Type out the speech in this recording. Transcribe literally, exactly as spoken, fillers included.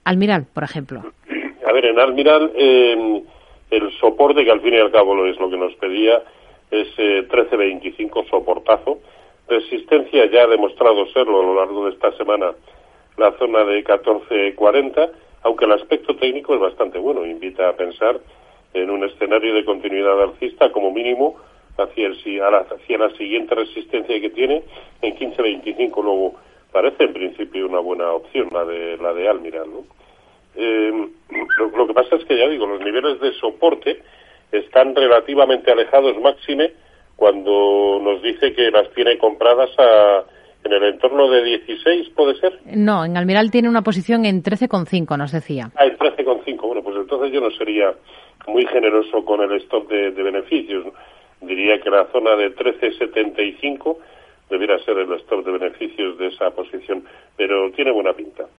Almiral, por ejemplo. A ver, en Almiral eh, el soporte, que al fin y al cabo es lo que nos pedía, es eh, trece veinticinco, soportazo. Resistencia ya ha demostrado serlo a lo largo de esta semana la zona de catorce cuarenta, aunque el aspecto técnico es bastante bueno, invita a pensar en un escenario de continuidad alcista como mínimo hacia, el, hacia la siguiente resistencia que tiene en quince veinticinco. Luego parece en principio una buena opción la de la de Almiral, ¿no? Eh, lo, lo que pasa es que, ya digo, los niveles de soporte están relativamente alejados, máxime cuando nos dice que las tiene compradas a, en el entorno de dieciséis, ¿puede ser? No, en Almiral tiene una posición en trece coma cinco, nos decía. Ah, en trece coma cinco. Bueno, pues entonces yo no sería muy generoso con el stop de, de beneficios. Diría que la zona de trece setenta y cinco debiera ser el stop de beneficios de esa posición, pero tiene buena pinta.